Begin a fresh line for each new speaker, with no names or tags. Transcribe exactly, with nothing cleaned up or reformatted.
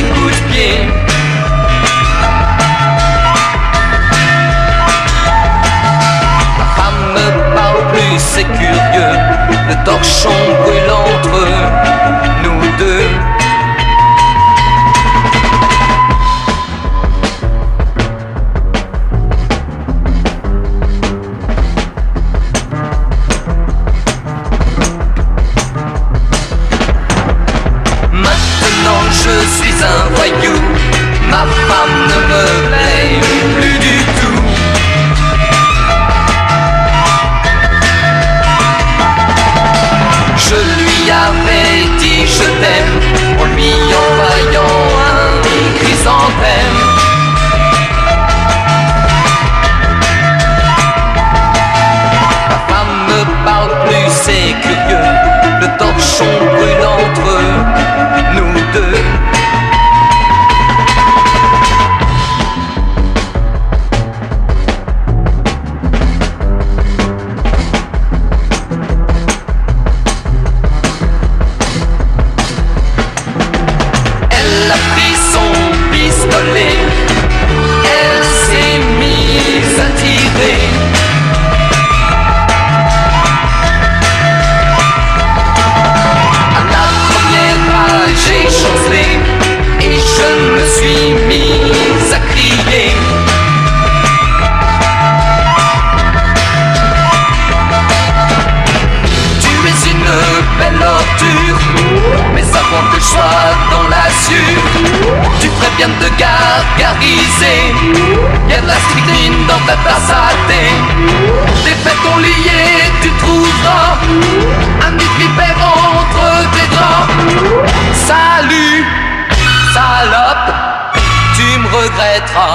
coups de pied. Ma femme me parle plus, c'est curieux. Le torchon brûle entre nous deux. Je suis un voyou, ma femme ne me plaît plus du tout. Je lui avais dit je t'aime en lui envoyant un chrysanthème. Ma femme me parle plus, c'est curieux. Le torchon brûle entre nous deux. Elle a pris son pistolet, elle s'est mise à tirer. J'ai chancelé et je me suis mise à crier. Tu es une belle ordure, mais avant que je sois dans l'azur, tu ferais bien de te gargariser. Y'a de la strychnine dans ta tasse à thé. Tes faits ton lié, tu trouveras un vipère entre tes draps. Salut, salope, tu me regretteras.